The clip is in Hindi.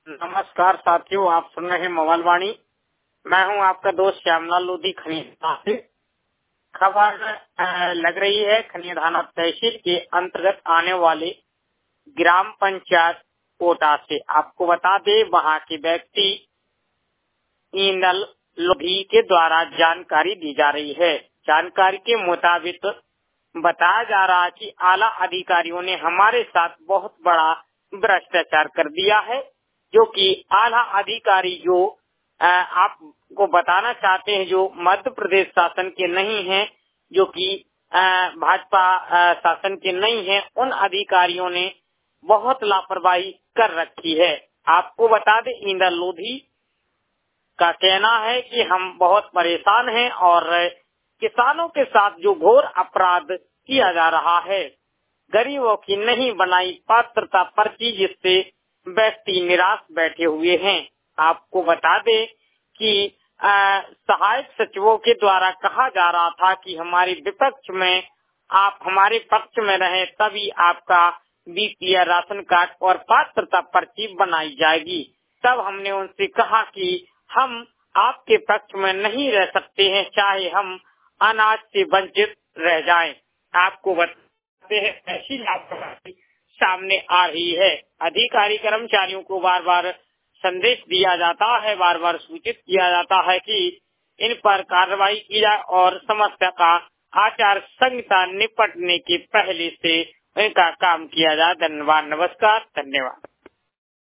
नमस्कार साथियों, आप सुन रहे हैं मोबाइल वाणी। मैं हूं आपका दोस्त श्यामलाल लोधी खनिया से। खबर लग रही है खनिया तहसील के अंतर्गत आने वाले ग्राम पंचायत कोटा से। आपको बता दे, वहां के व्यक्ति इंदल लोधी के द्वारा जानकारी दी जा रही है। जानकारी के मुताबिक बताया जा रहा है कि आला अधिकारियों ने हमारे साथ बहुत बड़ा भ्रष्टाचार कर दिया है, जो कि आला अधिकारी जो आपको बताना चाहते हैं, जो मध्य प्रदेश शासन के नहीं हैं, जो कि भाजपा शासन के नहीं हैं, उन अधिकारियों ने बहुत लापरवाही कर रखी है। आपको बता दें, इंदल लोधी का कहना है कि हम बहुत परेशान हैं और किसानों के साथ जो घोर अपराध किया जा रहा है, गरीबों की नहीं बनाई पात्रता पर्ची, जिससे व्यक्ति निराश बैठे हुए हैं। आपको बता दें कि सहायक सचिवों के द्वारा कहा जा रहा था कि हमारे विपक्ष में आप हमारे पक्ष में रहे, तभी आपका बीपीएल राशन कार्ड और पात्रता पर्ची बनाई जाएगी। तब हमने उनसे कहा कि हम आपके पक्ष में नहीं रह सकते हैं, चाहे हम अनाज से वंचित रह जाएं। आपको बताते हैं ऐसी लापरवाही सामने आ रही है। अधिकारी कर्मचारियों को बार बार संदेश दिया जाता है, बार बार सूचित किया जाता है कि इन पर कार्रवाई की जाए और समस्या का आचार संहिता निपटने के पहले से इनका काम किया जाए। धन्यवाद, नमस्कार, धन्यवाद।